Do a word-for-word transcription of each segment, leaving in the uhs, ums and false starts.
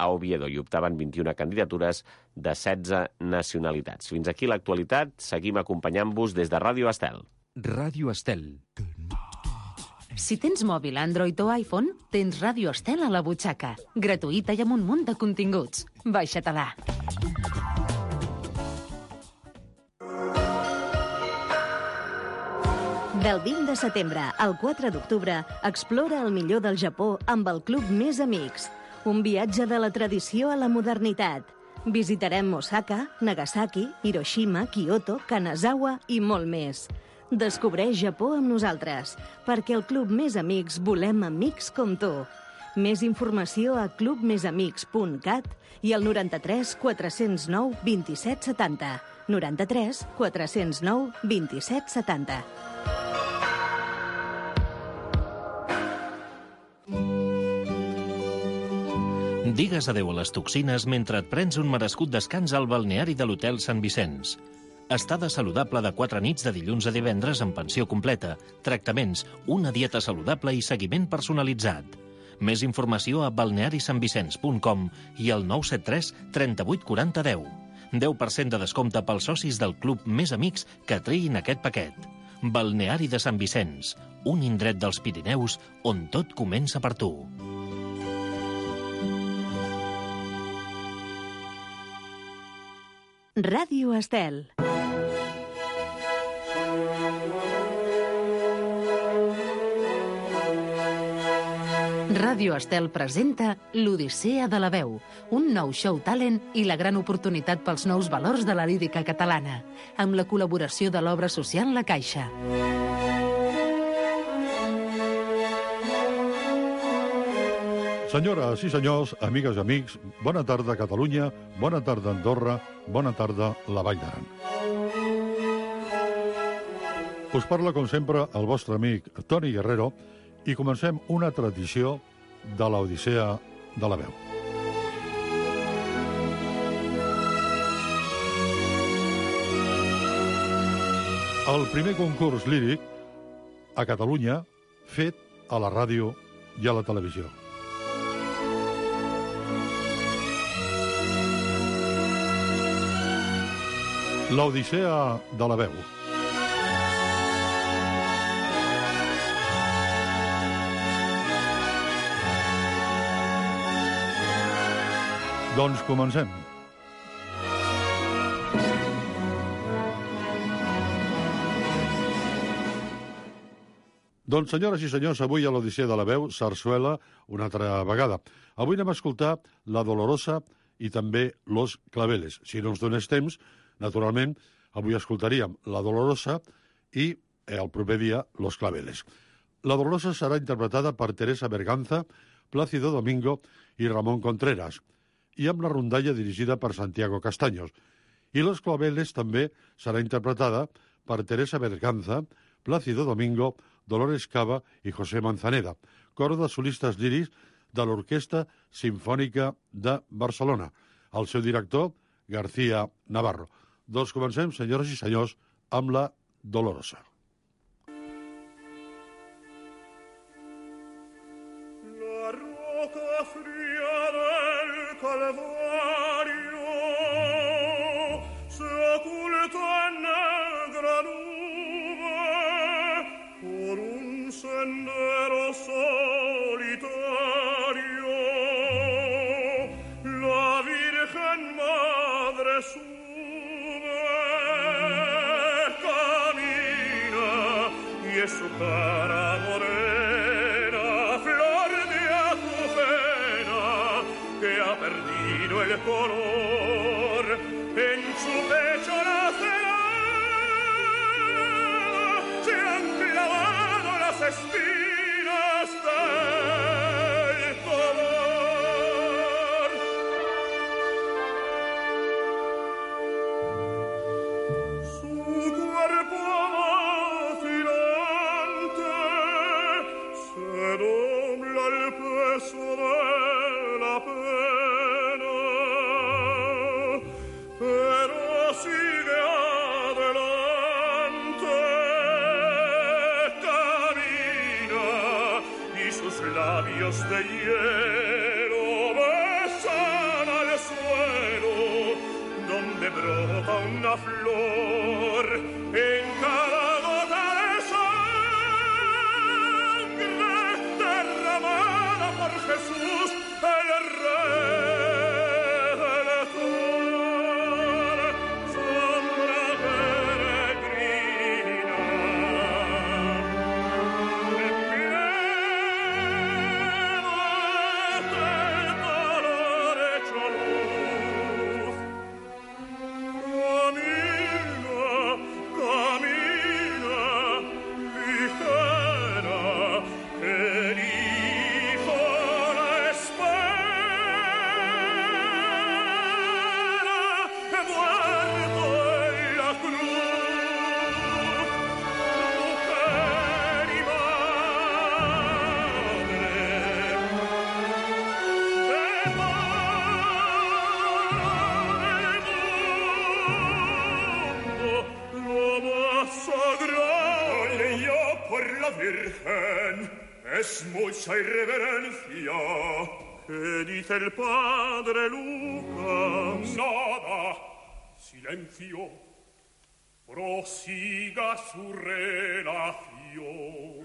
a Oviedo i optaven vint-i-una candidatures de setze nacionalitats. Fins aquí l'actualitat. Seguim acompanyant-vos des de Ràdio Estel. Ràdio Estel. Si tens mòbil Android o iPhone, tens Ràdio Estel a la butxaca. Gratuïta i amb un munt de continguts. Baixa-te-la. Del vint de setembre al quatre d'octubre, explora el millor del Japó amb el Club Més Amics. Un viatge de la tradició a la modernitat. Visitarem Osaka, Nagasaki, Hiroshima, Kyoto, Kanazawa i molt més. Descobreix Japó amb nosaltres, perquè al Club Més Amics volem amics com tu. Més informació a club més amics punt cat i al noranta-tres quatre cents nou vint-i-set setanta. noranta-tres quatre cents nou vint-i-set setanta. Digues adeu a les toxines mentre et prens un merescut descans al balneari de l'Hotel Sant Vicenç. Estada saludable de quatre nits de dilluns a divendres amb pensió completa, tractaments, una dieta saludable i seguiment personalitzat. Més informació a balneari sant vicenç punt com i al nou set tres trenta-vuit quaranta deu. deu per cent de descompte pels socis del Club Més Amics que triïn aquest paquet. Balneari de Sant Vicenç, un indret dels Pirineus on tot comença per tu. Ràdio Estel. Ràdio Estel presenta l'Odissea de la veu, un nou show talent i la gran oportunitat pels nous valors de la lírica catalana, amb la col·laboració de l'obra social La Caixa. Senyores i senyors, amigues i amics, bona tarda Catalunya, bona tarda Andorra, bona tarda la Vall d'Aran. Us parla, com sempre, el vostre amic Toni Guerrero i comencem una tradició de l'Odissea de la veu. El primer concurs líric a Catalunya fet a la ràdio i a la televisió. L'Odissea de la veu. Doncs comencem. Doncs, senyores i senyors, avui a l'Odissea de la veu, sarsuela una altra vegada. Avui anem a escoltar La Dolorosa i també Los Claveles. Si no ens donés temps, naturalment, avui escoltaríem La Dolorosa i el proper dia Los Claveles. La Dolorosa serà interpretada per Teresa Berganza, Plácido Domingo i Ramon Contreras, i amb la rondalla dirigida per Santiago Castaños. I Los Claveles també serà interpretada per Teresa Berganza, Plácido Domingo, Dolores Cava i José Manzaneda, cor de solistes lírics de l'Orquestra Simfònica de Barcelona. El seu director, García Navarro. Doncs comencem, senyores i senyors, amb La Dolorosa. La roca fría del Calvario se oculta en negra nube por un sendero solitario. La Virgen Madre sube, camina y es su cara morena, flor de azucena, que ha perdido el color en su pecho lacerada, se han clavado las espinas del dolor. Su cuerpo vacilante se dobla el peso de la pena, pero sigue adelante, camina y sus labios de hielo besan donde brota una flor, en cada gota de sangre derramada por Jesús, el Redentor, sombra peregrina, en miedo del dolor hecho luz. Camina, camina, ligera, el Hijo la espera, muerto en la cruz, mujer y madre, de lo más sagrado, yo por la Virgen, es mucha irreverencia. ¿Qué dice el padre Lucas? Nada, silencio, prosiga su relación.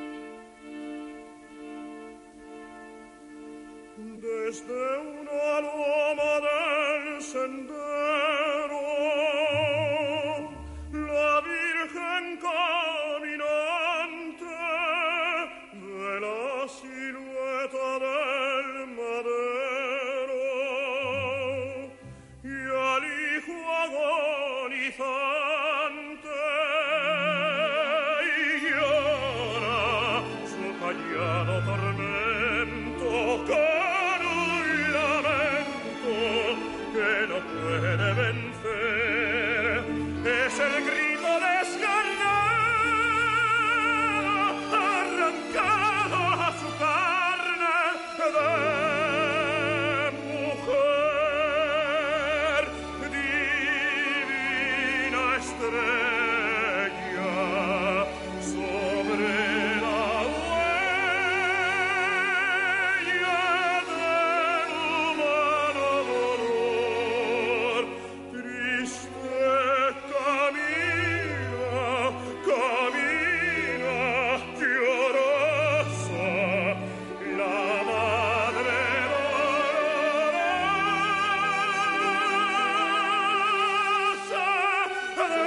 Desde una loma del sendero, la Virgen caminante de la silueta del madero y al Hijo agonizante, y llora su callado tormento con un lamento que no puede vencer. Es el grito desgarrado, arrancado a su carne de mujer, divina estrella sobre la huella del humano dolor. Triste camina, camina, llorosa, la madre dolorosa del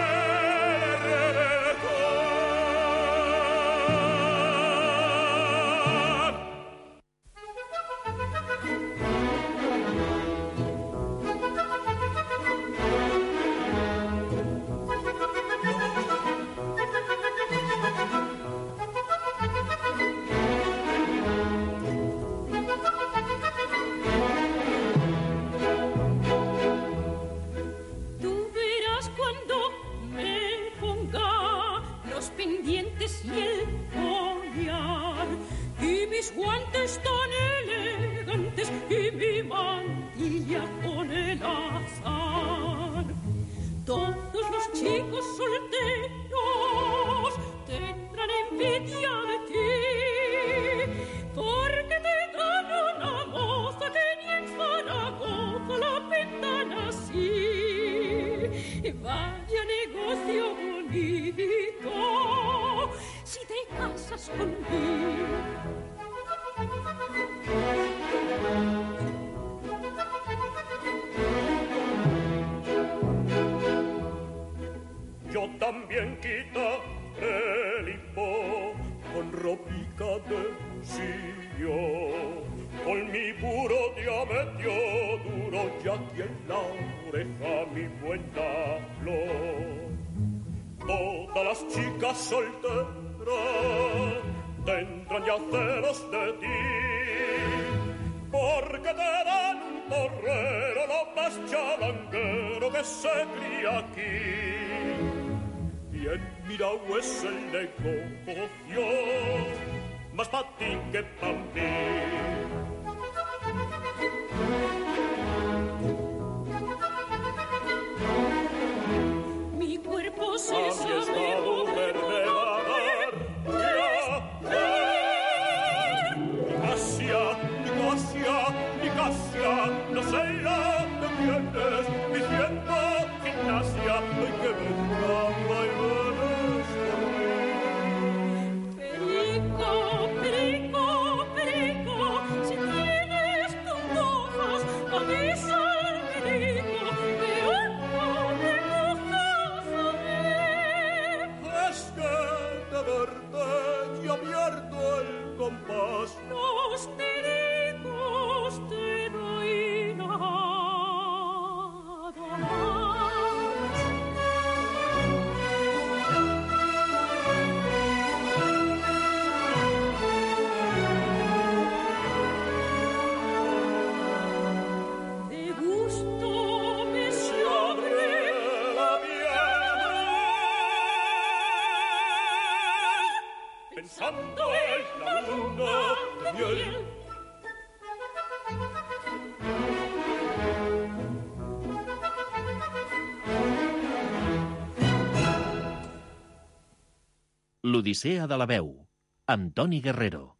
Tú verás cuando me ponga los pendientes y el collar y mis guantes tan elegantes y mi mantilla con el azar. Todos los chicos solteros tendrán envidia de ti, porque te dan una moza que ni en Zaragoza la pintan así. Vaya negocio bonito si te casas conmigo. Yo también quitaré el hipo con ropica de sillón, con mi puro diametro duro y aquí en la oreja mi buena flor. Todas las chicas solteras tendrán ya celos de ti, porque te dan un torrero lo más chalanguero que se cría aquí. Bien mirado es el negocio, más pa' ti que pa' mí. Mi cuerpo se A mi sabe estado mover, verde va a dar placer. Nicasia, Nicasia, Nicasia, no sé la que tienes diciendo L'Odissea de la veu, amb Toni Guerrero.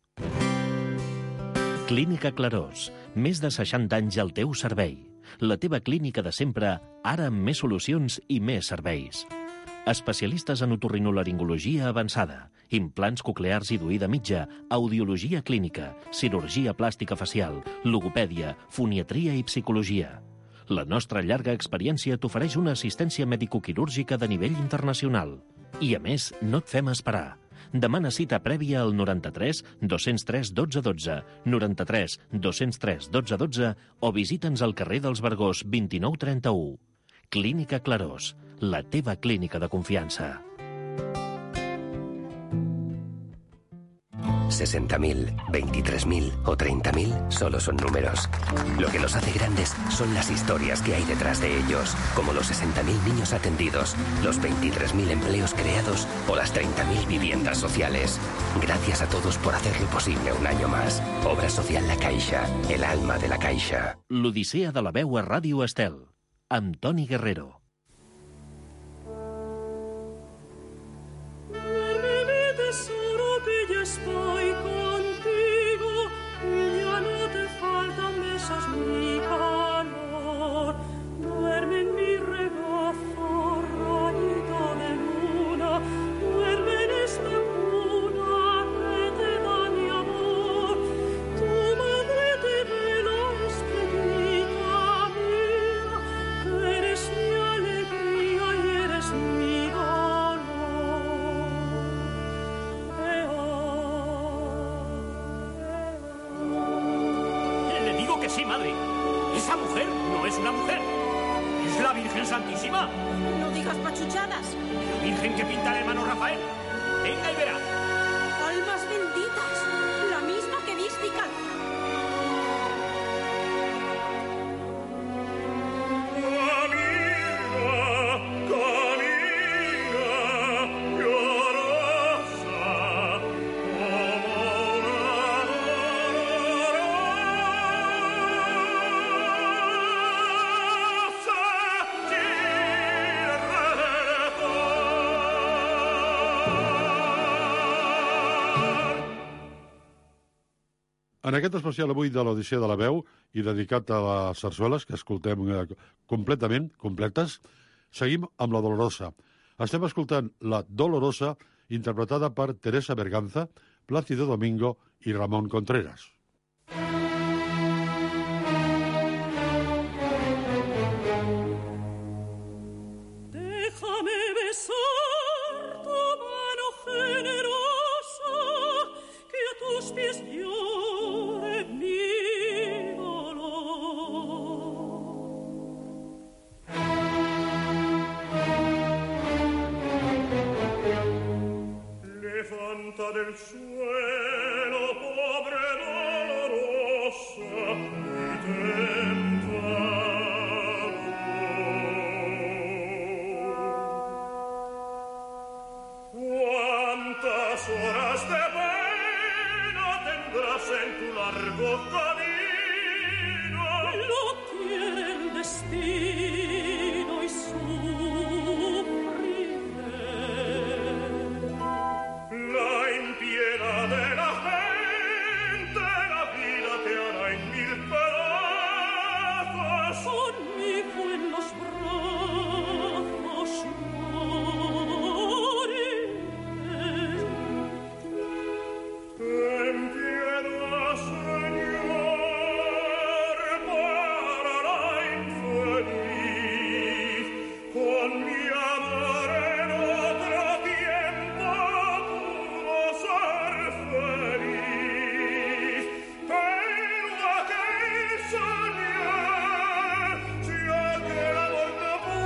Clínica Clarós, més de seixanta anys al teu servei. La teva clínica de sempre, ara amb més solucions i més serveis. Especialistes en otorrinolaringologia avançada, implants coclears i d'oïda mitja, audiologia clínica, cirurgia plàstica facial, logopèdia, foniatria i psicologia. La nostra llarga experiència t'ofereix una assistència medicoquirúrgica de nivell internacional. I, a més, no et fem esperar. Demana cita prèvia al noranta-tres dos cents tres dotze dotze, noranta-tres dos cents tres dotze dotze o visita'ns al carrer dels Vergós vint-i-nou trenta-u. Clínica Clarós, la teva clínica de confiança. sesenta mil, veintitrés mil o treinta mil solo son números. Lo que los hace grandes son las historias que hay detrás de ellos, como los sesenta mil niños atendidos, los veintitrés mil empleos creados o las treinta mil viviendas sociales. Gracias a todos por hacerlo posible un año más. Obra Social La Caixa, el alma de la Caixa. L'Odissea de la veu a Ràdio Estel, amb Toni Guerrero. Estoy contigo, ya no te faltan besos ni calor. Duerme en mi regazo, rayito de luna, duerme en esta cuna que te da mi amor. Tu madre te ve la estrellita mía, que eres mi alegría y eres mi dolor. Sí, madre. Esa mujer no es una mujer. Es la Virgen Santísima. No digas pachuchadas. La Virgen que pinta el hermano Rafael. Venga y verá. Almas benditas. La misma que viste y calza. En aquest especial avui de l'Odissea de la veu i dedicat a les sarsueles, que escoltem eh, completament, completes, seguim amb la Dolorosa. Estem escoltant la Dolorosa, interpretada per Teresa Berganza, Plácido Domingo i Ramón Contreras. Déjame besar tu mano generosa, que a tus pies llore mi dolor. Levanta del suelo, pobre dolorosa, y tenta. ¿Cuántas horas de pena tendrás en tu largo camino? Lo quiere el destino y sufriré. La impiedad de la gente, la vida te hará en mil pedazos. Conmigo en los brazos moriré. Ten piedad, Señor, para la infeliz. Con mi amor en otro tiempo pudo ser feliz. Pero aquel soñar, si aquel amor no pudo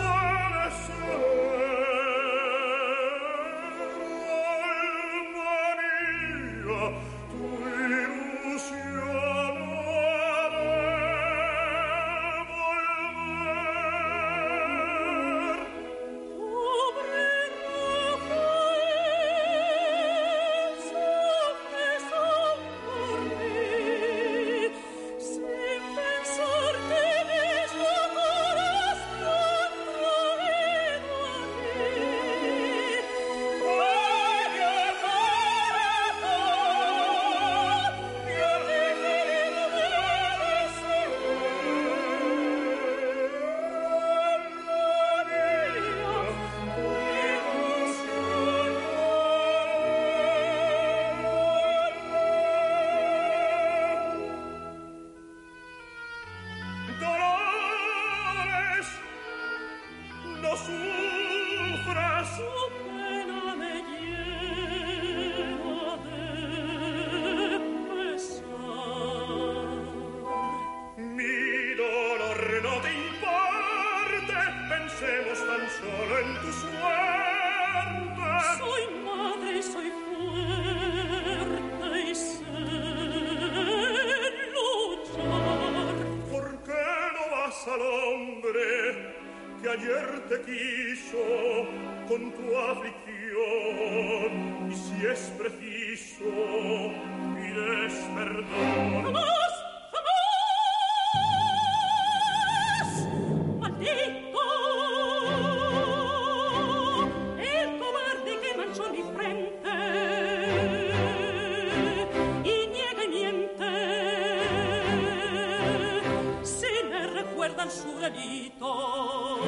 Ayer te quiso con tu aflicción, y si es preciso, pides perdón. ¡Jamás! ¡Jamás! ¡Maldito! El cobarde que manchó mi frente y niega y miente, si le recuerdan su delito.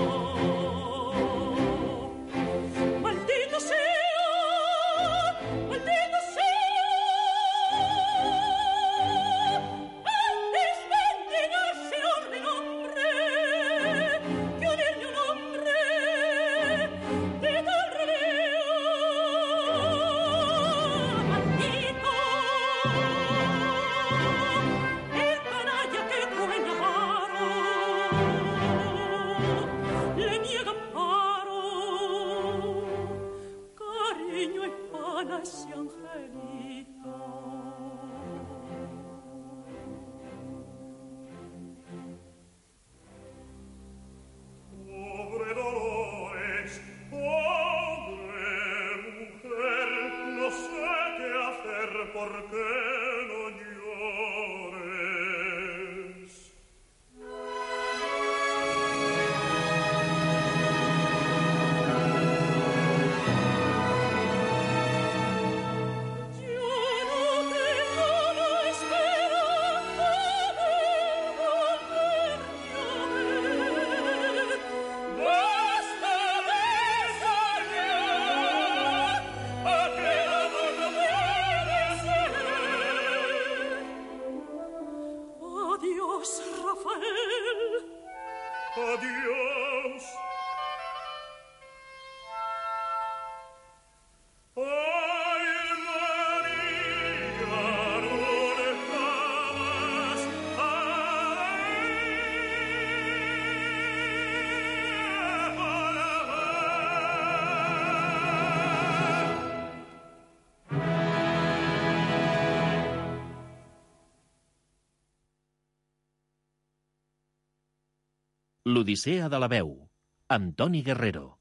L'Odissea de la veu, amb Toni Guerrero.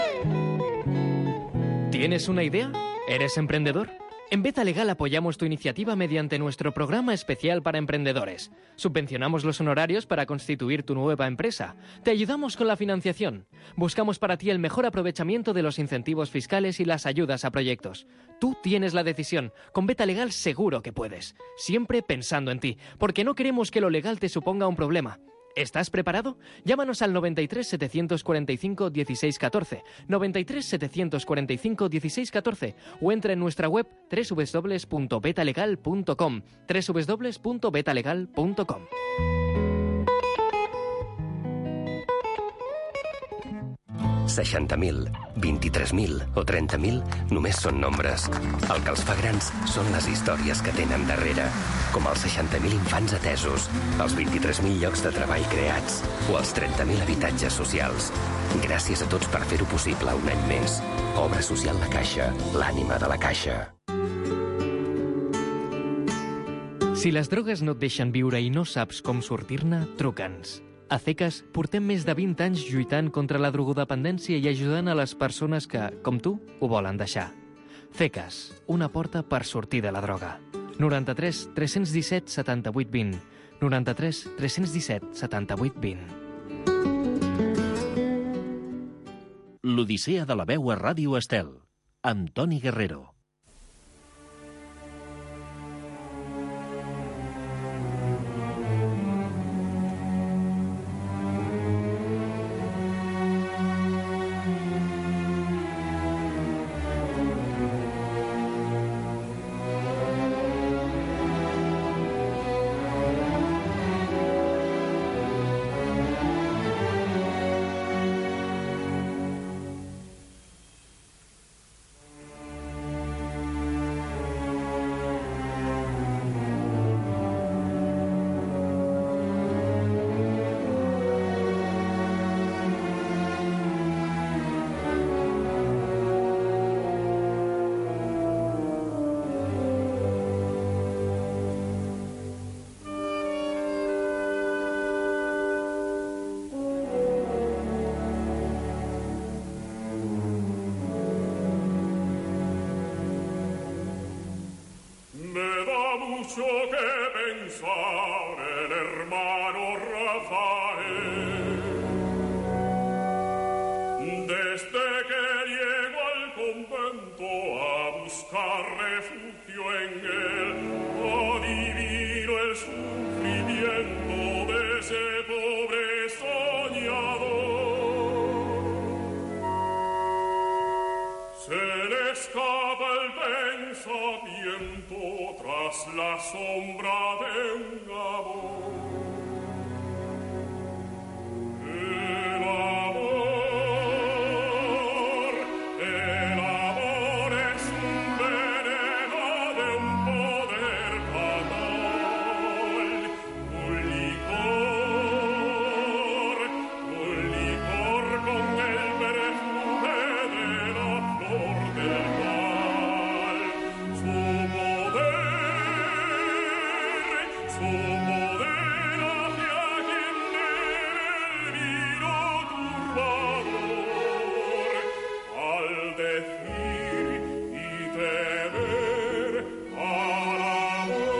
¿Tienes una idea? ¿Eres emprendedor? En Beta Legal apoyamos tu iniciativa mediante nuestro programa especial para emprendedores. Subvencionamos los honorarios para constituir tu nueva empresa. Te ayudamos con la financiación. Buscamos para ti el mejor aprovechamiento de los incentivos fiscales y las ayudas a proyectos. Tú tienes la decisión. Con Beta Legal seguro que puedes. Siempre pensando en ti, porque no queremos que lo legal te suponga un problema. ¿Estás preparado? Llámanos al noventa y tres, setecientos cuarenta y cinco, dieciséis catorce, noventa y tres, setecientos cuarenta y cinco, dieciséis catorce o entra en nuestra web doble u doble u doble u punto betalegal punto com, doble u doble u doble u punto betalegal punto com. seixanta mil, vint-i-tres mil o trenta mil només són nombres. El que els fa grans són les històries que tenen darrere, com els seixanta mil infants atesos, els vint-i-tres mil llocs de treball creats o els trenta mil habitatges socials. Gràcies a tots per fer-ho possible un any més. Obra Social La Caixa, l'ànima de la Caixa. Si les drogues no et deixen viure i no saps com sortir-ne, truca'ns. A C E C A S portem més de vint anys lluitant contra la drogodependència i ajudant a les persones que, com tu, ho volen deixar. C E C A S, una porta per sortir de la droga. noranta-tres, tres-cents disset, setanta-vuit vint. noranta-tres, tres-cents disset, setanta-vuit vint. L'Odissea de la veu a Ràdio Estel, amb Toni Guerrero. pensar el hermano Rafael. Desde que llego al convento a buscar refugio en él, adivino el sufrimiento de ese pobre soñador. Se le escapa el pensamiento tras la sombra de un amor. El amor, el amor es un veneno de un poder fatal, un licor, un licor con el perfume de la flor del mal. Su poder, su poder hacia quien bebe el vino turbador, al decir y temer al amor.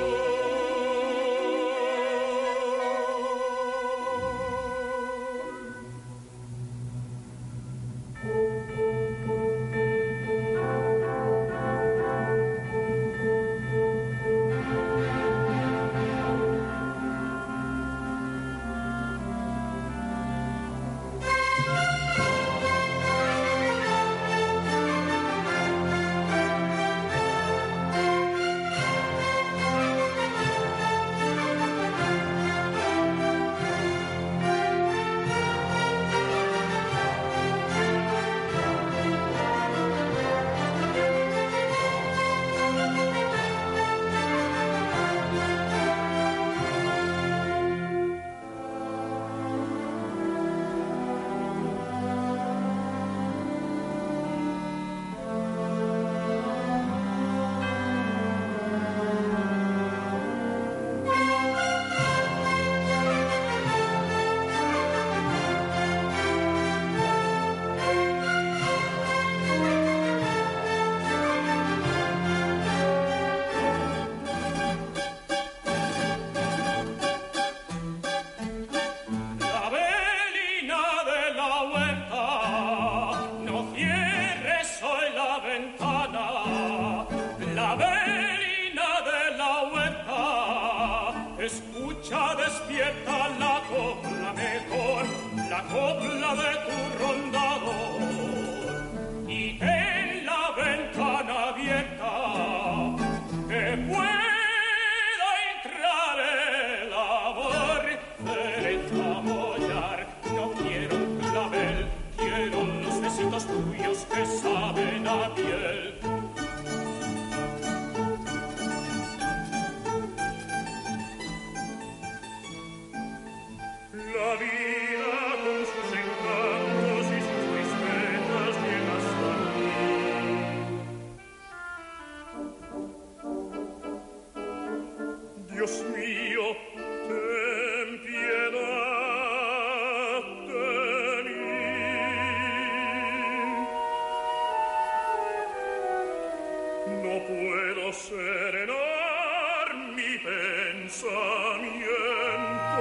La velina de la huerta, no cierres hoy la ventana. La velina de la huerta, escucha despierta la copla mejor, la copla de tu rondador. Y ten la ventana abierta, que pueda entrar el amor. Derecha mollar, no quiero un clavel, quiero los besitos tuyos que saben a piel. La vida con sus encantos y sus tristezas llega hasta mí. Dios mío, ten piedad de mí. No puedo serenar mi pensamiento.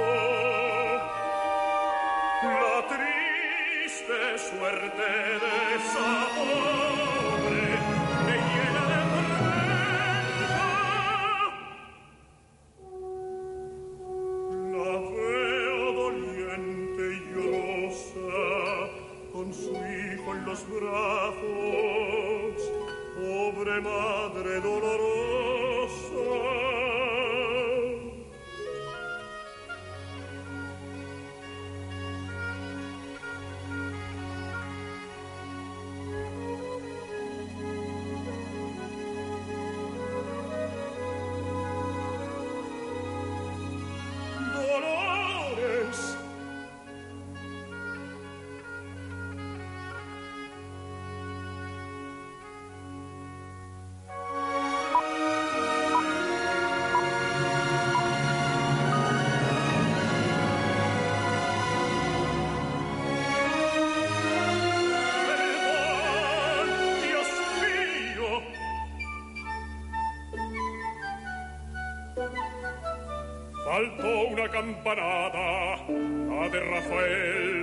La triste suerte de esa pobre me llena de tormenta. La veo doliente y llorosa, con su hijo en los brazos, pobre madre dolorosa. Dolores, campanada, la de Rafael.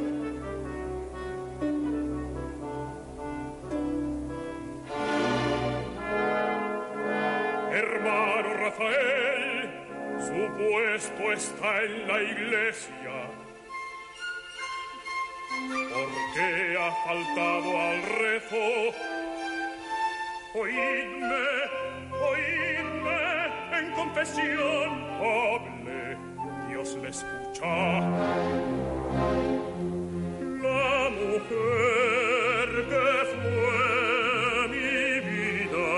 Hermano Rafael, su puesto está en la iglesia. ¿Por qué ha faltado al rezo? Oídme, oídme, en confesión hable, Dios le escucha. La mujer que fue mi vida,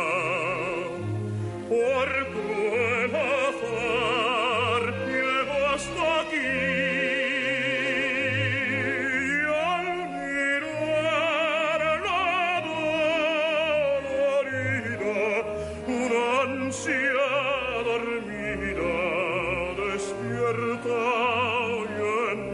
por cruel azar llegó hasta aquí. Y al mirar la dolorida, una ansia dormida despierta hoy en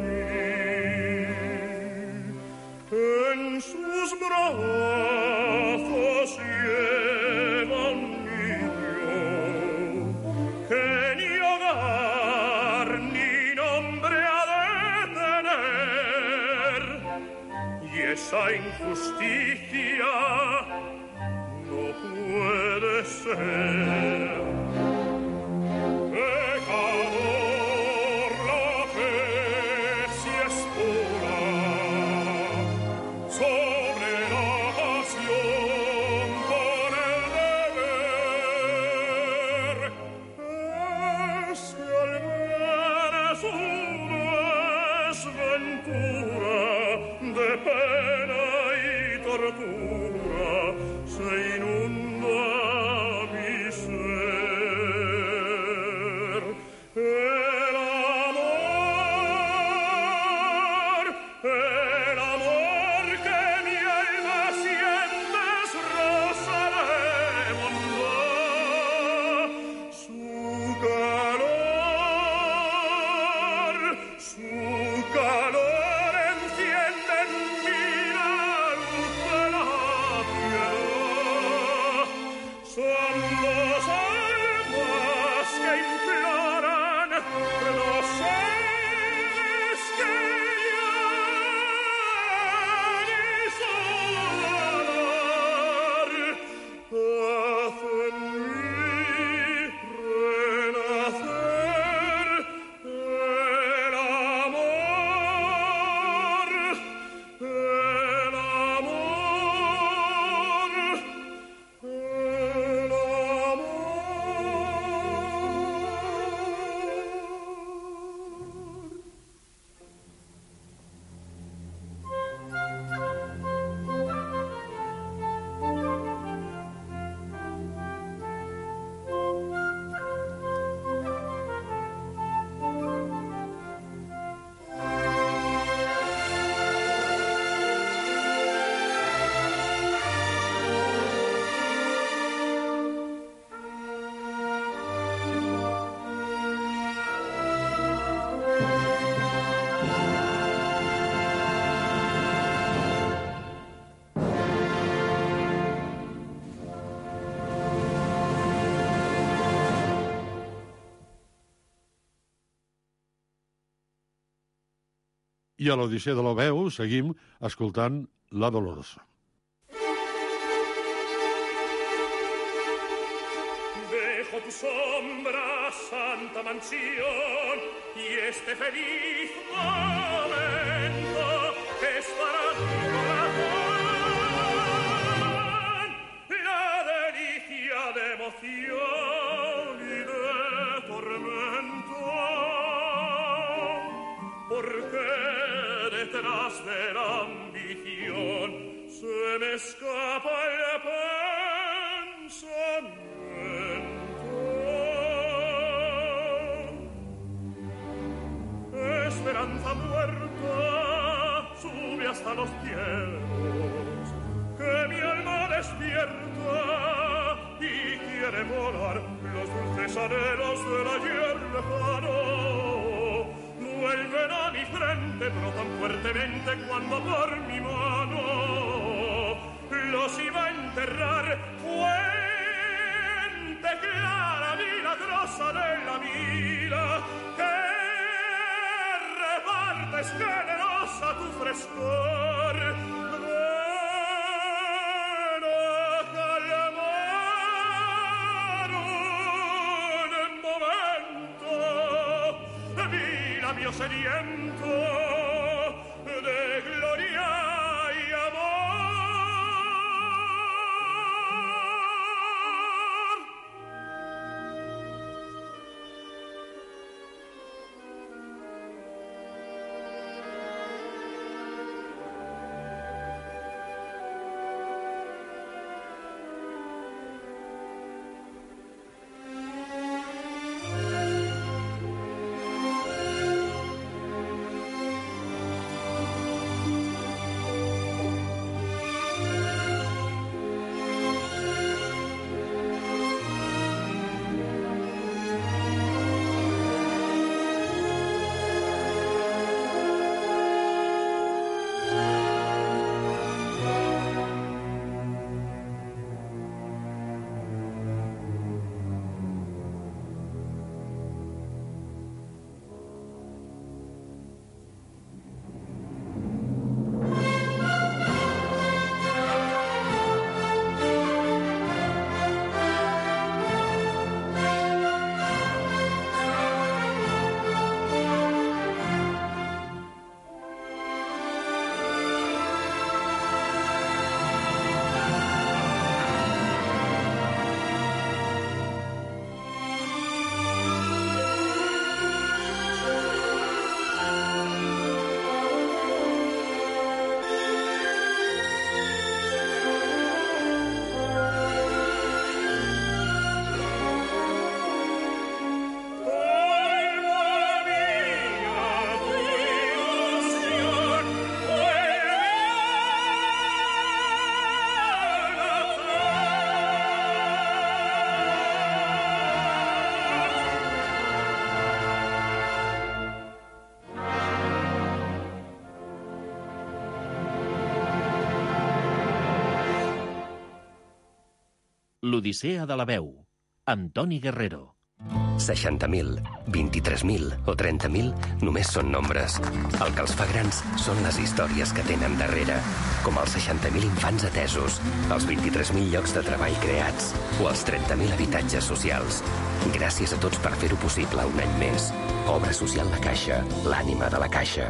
mí. En sus brazos lleva un niño que ni hogar ni nombre ha de tener, y esa injusticia no puede ser. Pecador la fe si es pura, sobre la pasión por el deber. Es que al ver su desventura de pena y tortura se inunda mi ser. El amor, el amor que mi alma siente es rosa de bondad. Su calor, su calor enciende en mí la luz de la piedad. Son dos almas que imploran los seres que lloran y solar hacen mí renacer. El amor, el amor, el amor. I a l'Odissea de la Veu seguim escoltant La Dolorosa. Dejo tu sombra, santa mansión, y este feliz momento es para tu corazón. La delicia de emoción y de tormento, porque detrás de la ambición se me escapa el pensamiento. Esperanza muerta sube hasta los cielos, que mi alma despierta y quiere volar los dulces anhelos del ayer lejano. Vuelven a mi frente, brotan fuertemente cuando por mi mano los iba a enterrar. Fuente clara, milagrosa de la vida, que abierta es generosa tu frescor. Ven a calmar un momento mi labio sediento de gloria y amor. L'Odissea de la veu, amb Toni Guerrero. seixanta mil, vint-i-tres mil o trenta mil només són nombres. El que els fa grans són les històries que tenen darrere, com els seixanta mil infants atesos, els vint-i-tres mil llocs de treball creats o els trenta mil habitatges socials. Gràcies a tots per fer-ho possible un any més. Obra Social La Caixa, l'ànima de la Caixa.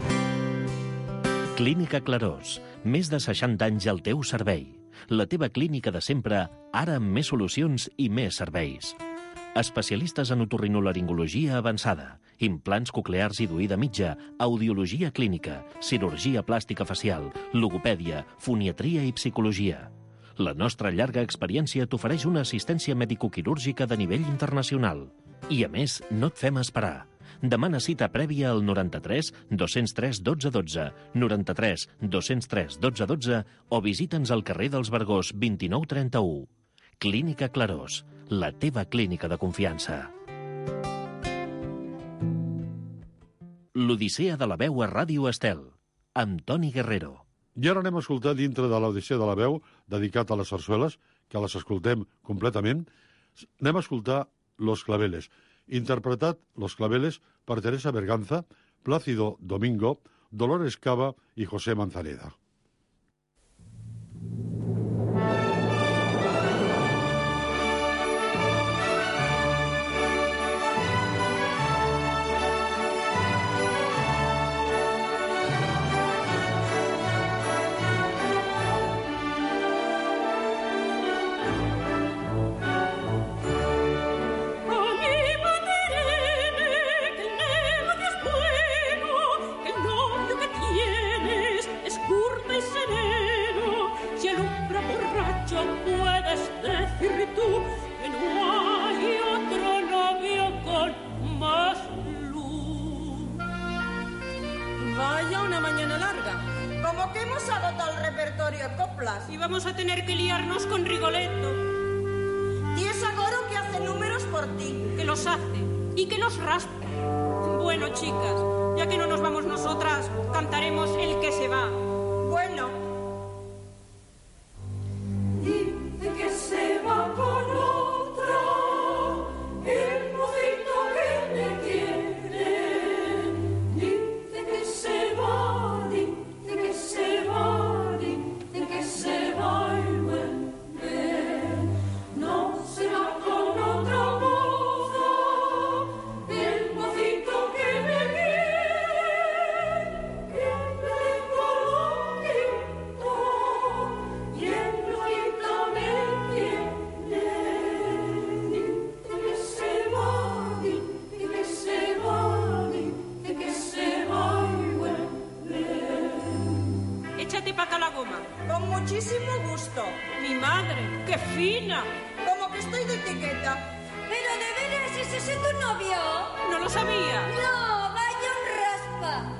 Clínica Clarós, més de seixanta anys al teu servei. La teva clínica de sempre, ara amb més solucions i més serveis. Especialistes en otorrinolaringologia avançada, implants coclears i d'oïda mitja, audiologia clínica, cirurgia plàstica facial, logopèdia, foniatria i psicologia. La nostra llarga experiència t'ofereix una assistència medicoquirúrgica de nivell internacional. I a més, no et fem esperar. Demana cita prèvia al noranta-tres dos-cents tres dotze dotze, noranta-tres dos-cents tres dotze dotze o visita'ns al carrer dels Vergós vint-i-nou trenta-u. Clínica Clarós, la teva clínica de confiança. L'Odissea de la veu a Ràdio Estel, amb Toni Guerrero. I ara anem a escoltar dintre de l'Odissea de la veu, dedicat a les sarsueles, que les escoltem completament, anem a escoltar Los Claveles, interpretat Los Claveles per Teresa Berganza, Plácido Domingo, Dolores Cava i José Manzaneda. Y vamos a tener que liarnos con Rigoletto. Y es Agoro que hace números por ti. Que los hace y que los raspa. Bueno, chicas, ya que no nos vamos nosotras, cantaremos El que se va. Bueno. Dice que se va con otra, el mocito que me quiere. Dice que échate para acá la goma. Con muchísimo gusto. Mi madre, qué fina. Como que estoy de etiqueta. Pero de veras, ¿ese es tu novio? No lo sabía. No, vaya un raspa.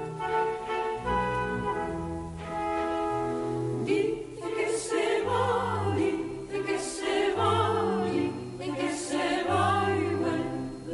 Dice que se va, dice que se va, dice que se va y vuelve.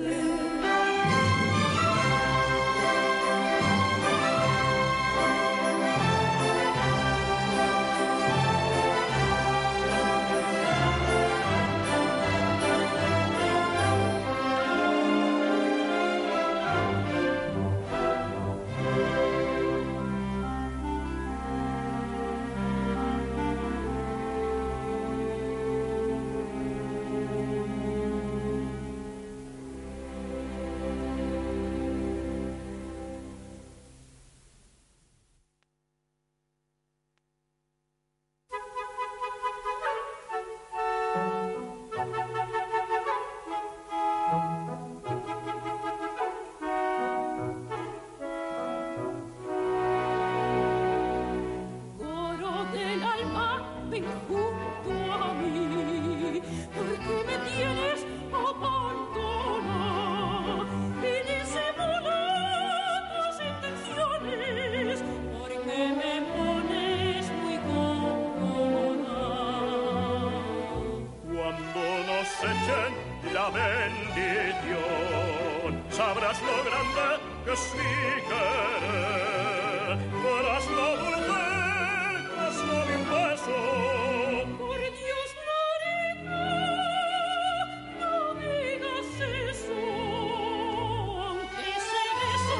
La bendición, sabrás lo grande que es mi querer, verás lo dulce que es lo de un beso. Por Dios, Marina, no digas eso, aunque ese beso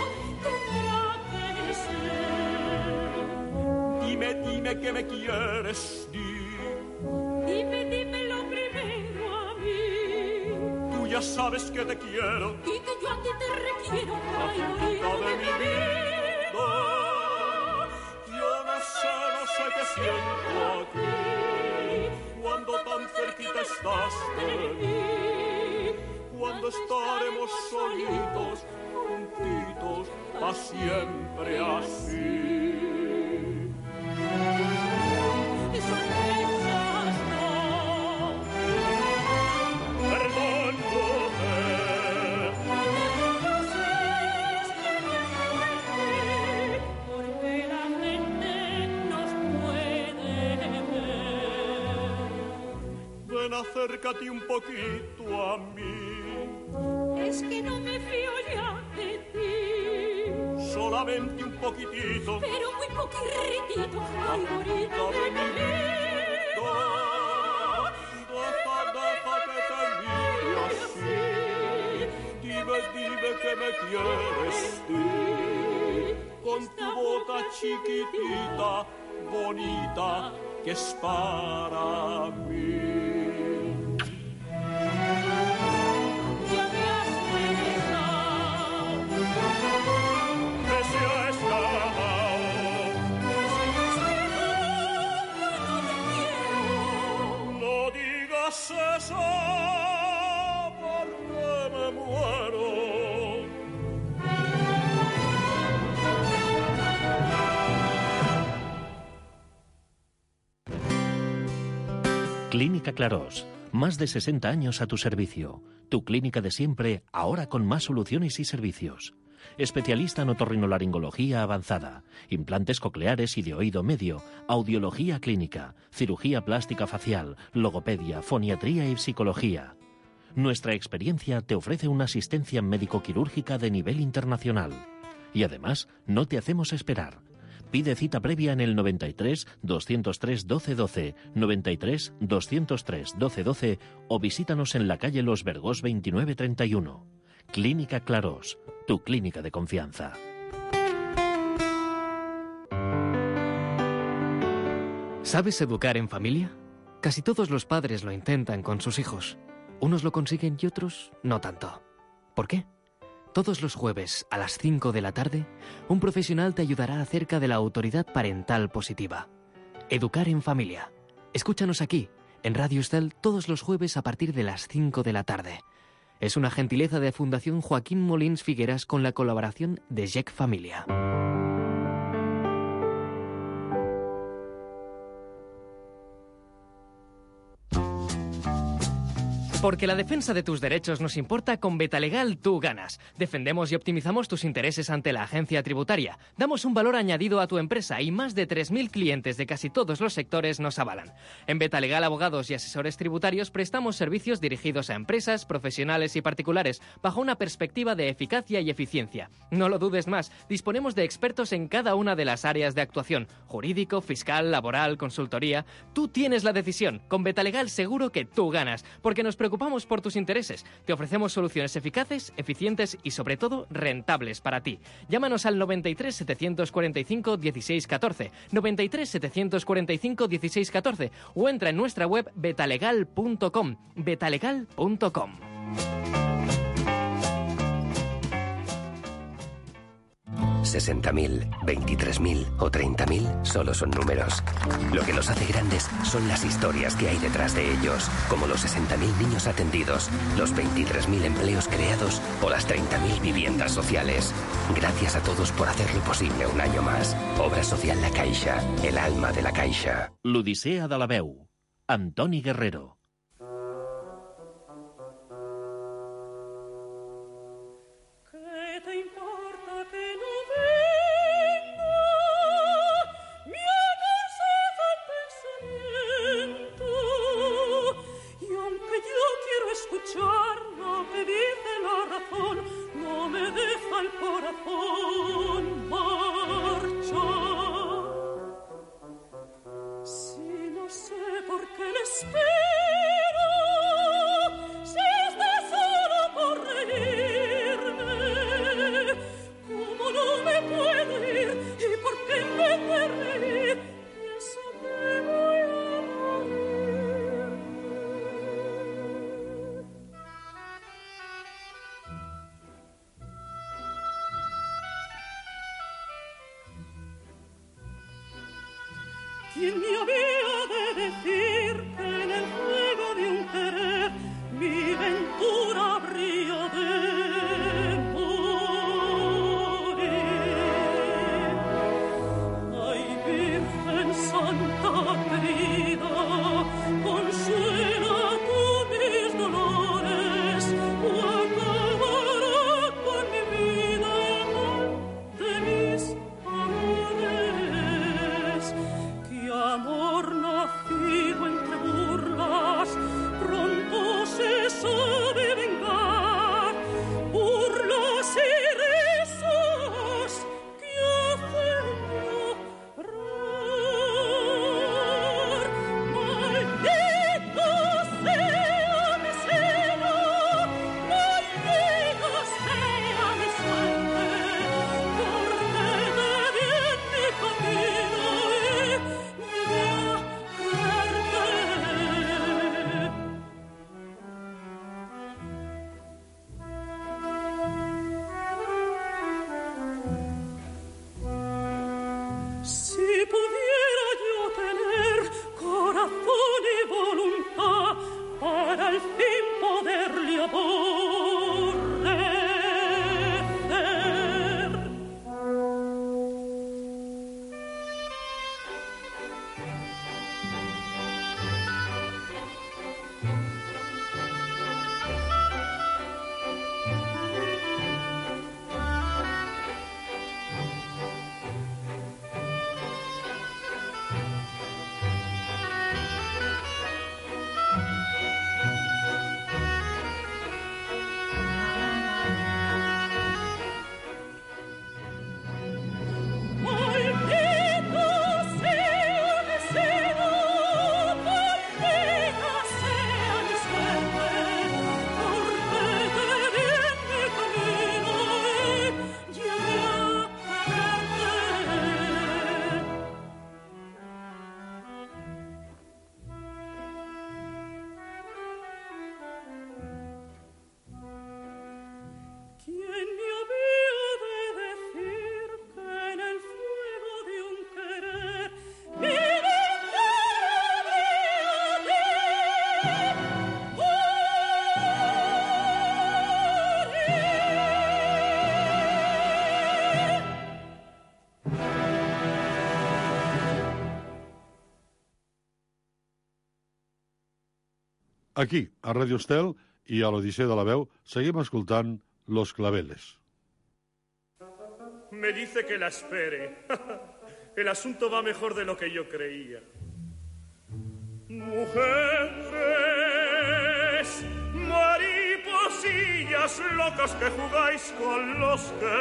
tendrá que ser. Dime, dime que me quieres, di. Dime, dime lo primero a mí. Ya sabes que te quiero y que yo a ti te requiero, ay, morita de mi vida. Yo no sé, no sé qué siento aquí cuando tan cerquita estás de mí, cuando estaremos solitos, juntitos, pa' siempre así. Sorpresas no. Perdón, acércate un poquito a mí. Es que no me fío ya de ti. Solamente un poquitito, pero muy poquitito. Ay, morita de mi vida. Deja, deja que te mire así. Dime, dime que me quieres tú. Con tu boca chiquitita, bonita, que es para mí. Eso, porque me muero. Clínica Clarós. Más de sesenta años a tu servicio. Tu clínica de siempre, ahora con más soluciones y servicios. Especialista en otorrinolaringología avanzada, implantes cocleares y de oído medio, audiología clínica, cirugía plástica facial, logopedia, foniatría y psicología. Nuestra experiencia te ofrece una asistencia médico-quirúrgica de nivel internacional. Y además, no te hacemos esperar. Pide cita previa en el noventa y tres, doscientos tres, doce doce, noventa y tres, doscientos tres, doce doce o visítanos en la calle Los Vergós veintinueve treinta y uno. Clínica Clarós, tu clínica de confianza. ¿Sabes educar en familia? Casi todos los padres lo intentan con sus hijos. Unos lo consiguen y otros no tanto. ¿Por qué? Todos los jueves a las cinco de la tarde, un profesional te ayudará acerca de la autoridad parental positiva. Educar en familia. Escúchanos aquí, en Radio Estel, todos los jueves a partir de las cinco de la tarde. Es una gentileza de Fundación Joaquín Molins Figueras con la colaboración de J E C Familia. Porque la defensa de tus derechos nos importa, con Betalegal tú ganas. Defendemos y optimizamos tus intereses ante la agencia tributaria. Damos un valor añadido a tu empresa y más de tres mil clientes de casi todos los sectores nos avalan. En Betalegal Abogados y Asesores Tributarios prestamos servicios dirigidos a empresas, profesionales y particulares bajo una perspectiva de eficacia y eficiencia. No lo dudes más, disponemos de expertos en cada una de las áreas de actuación: jurídico, fiscal, laboral, consultoría. Tú tienes la decisión. Con Betalegal seguro que tú ganas, porque nos preocupamos por tus intereses. Te ofrecemos soluciones eficaces, eficientes y sobre todo rentables para ti. Llámanos al noventa y tres, setecientos cuarenta y cinco, dieciséis catorce, noventa y tres, setecientos cuarenta y cinco, dieciséis catorce o entra en nuestra web betalegal punto com. betalegal punto com. sesenta mil, veintitrés mil o treinta mil solo son números. Lo que los hace grandes son las historias que hay detrás de ellos, como los sesenta mil niños atendidos, los veintitrés mil empleos creados o las treinta mil viviendas sociales. Gracias a todos por hacerlo posible un año más. Obra Social La Caixa, el alma de la Caixa. L'Odissea de la Veu. Antoni Guerrero. ¿Quién me había de decir que en el juego de un querer mi ventura habría de morir? Ay, Virgen Santa querida, consuela tú mis dolores, o acabará con mi vida el mal de mis amores. Amor nacido Aquí, a Radio Estel i a l'Odissea de la Veu, seguim escoltant Los Claveles. Me dice que la espere. El asunto va mejor de lo que yo creía. Mujeres, mariposillas locas que jugáis con los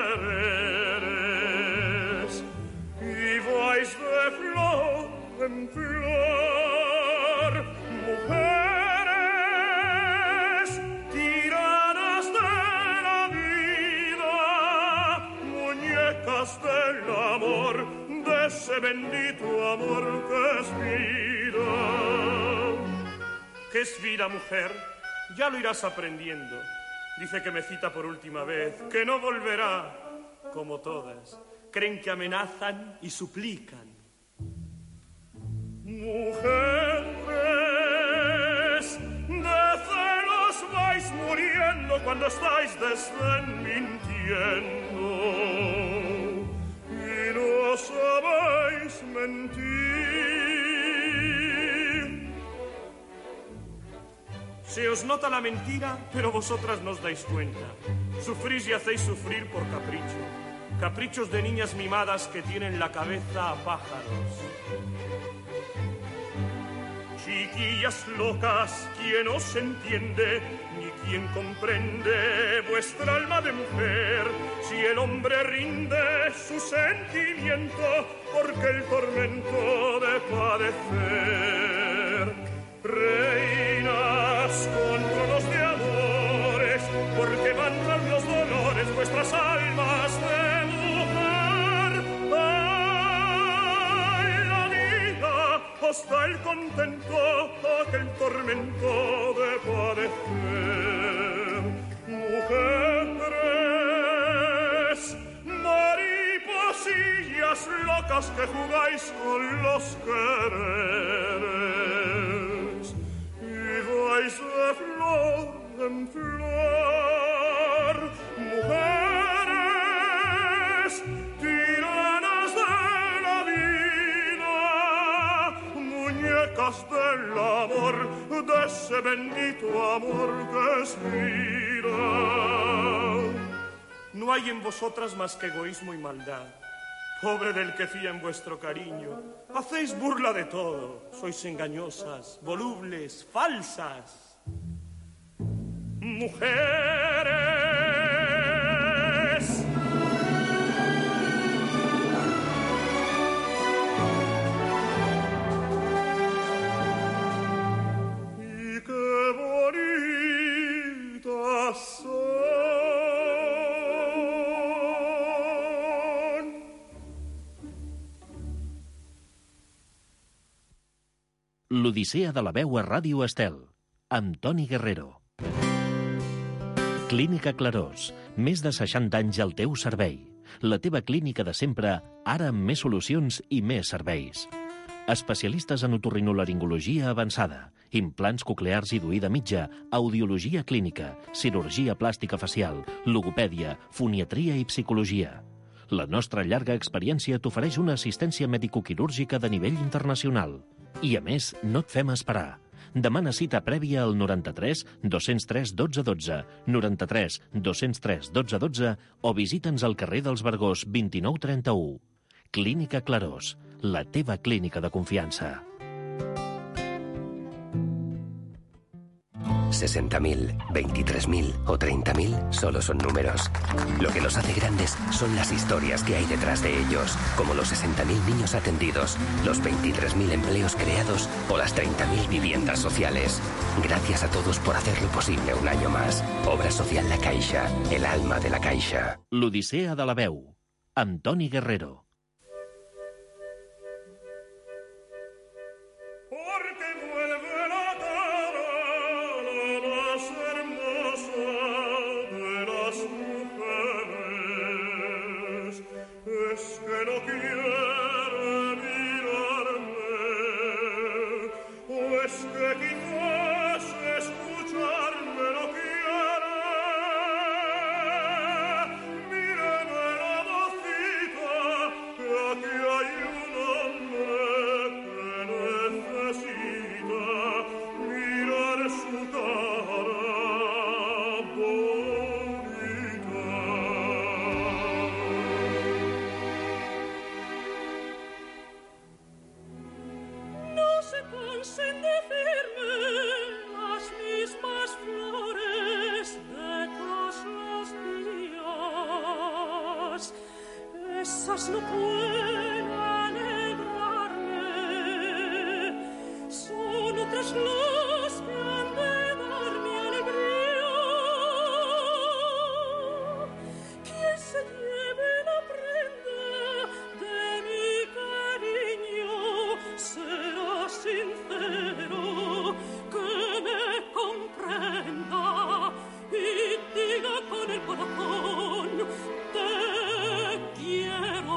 quereres y vais de flor en flor. Mujeres, tiranas de la vida, muñecas del amor, de ese bendito amor que es vida. ¿Qué es vida, mujer? Ya lo irás aprendiendo. Dice que me cita por última vez, que no volverá, como todas. Creen que amenazan y suplican. Mujeres, de celos vais muriendo cuando estáis desmintiendo y no sabéis mentir. Se os nota la mentira, pero vosotras no os dais cuenta. Sufrís y hacéis sufrir por capricho. Caprichos de niñas mimadas que tienen la cabeza a pájaros. Chiquillas locas, ¿quién os entiende? Ni quién comprende vuestra alma de mujer. Si el hombre rinde su sentimiento, porque el tormento de padecer. Reinas con tronos de amores, porque van los dolores vuestras almas de mujer. Ay, la vida os da el contento, aquel tormento de padecer. Mujeres, mariposillas locas que jugáis con los quereres y vais de flor en flor. Mujeres, tiranas de la vida, muñecas del amor, de ese bendito amor que es vida. No hay en vosotras más que egoísmo y maldad. Pobre del que fía en vuestro cariño. Hacéis burla de todo. Sois engañosas, volubles, falsas. Mujeres. Y qué bonitas son. L'Odissea de la Veu a Ràdio Estel, amb Toni Guerrero. Clínica Clarós, més de seixanta anys al teu servei. La teva clínica de sempre, ara amb més solucions i més serveis. Especialistes en otorrinolaringologia avançada, implants coclears i d'oïda mitja, audiologia clínica, cirurgia plàstica facial, logopèdia, foniatria i psicologia. La nostra llarga experiència t'ofereix una assistència medicoquirúrgica de nivell internacional. I, a més, no et fem esperar. Demana cita prèvia al noranta-tres dos cents tres dotze dotze, noranta-tres dos cents tres dotze dotze o visita'ns al carrer dels Vergós vint-i-nou trenta-u. Clínica Clarós, la teva clínica de confiança. sesenta mil, veintitrés mil o treinta mil solo son números. Lo que los hace grandes son las historias que hay detrás de ellos, como los sesenta mil niños atendidos, los veintitrés mil empleos creados o las treinta mil viviendas sociales. Gracias a todos por hacerlo posible un año más. Obra Social La Caixa, el alma de la Caixa. L'Odissea de la Veu, amb Toni Guerrero. Su sin decirme las mismas flores de todos los días. Esas no pueden alegrarme, son otras las que han de darme alegría. Quien se lleve la prenda de mi cariño será sincero, que me comprenda y diga con el corazón te quiero.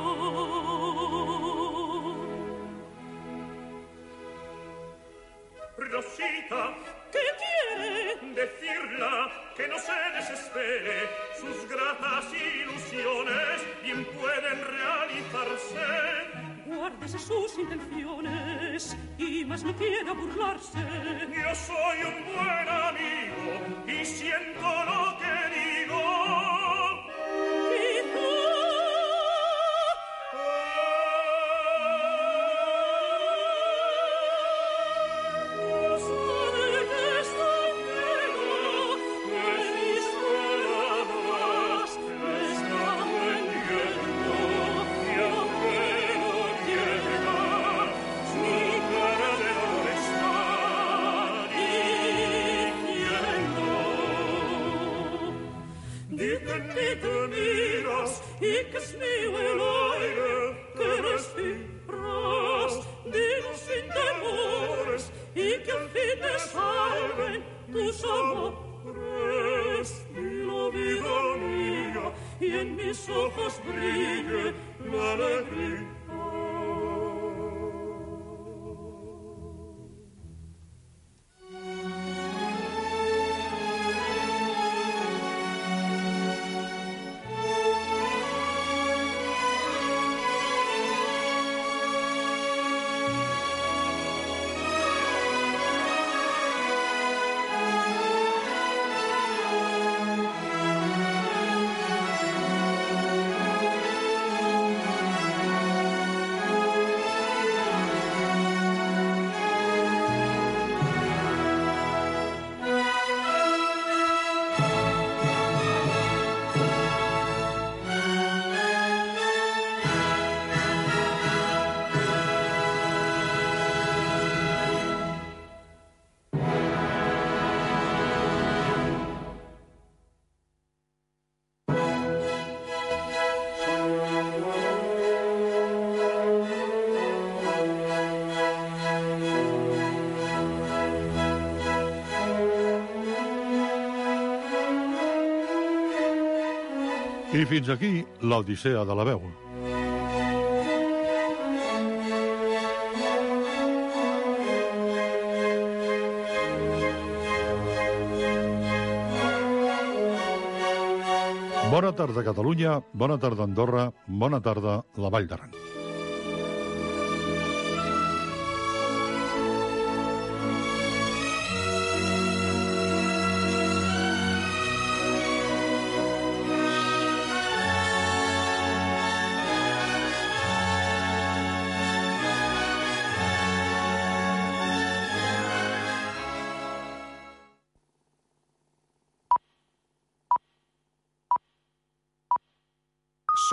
Rosita, ¿qué quiere? Decirla que no se desespere, sus gratas ilusiones bien pueden realizarse. Guárdese sus intenciones y más no quiera burlarse. Yo soy un buen amigo y siento lo que digo. Que te miras y que es mío el aire que respiras. Digo sin temores y que al fin te salven tus amores. Dilo, vida mía, y en mis ojos brille la alegría. I fins aquí l'Odissea de la veu. Bona tarda, Catalunya, bona tarda, Andorra, bona tarda, la Vall d'Aran.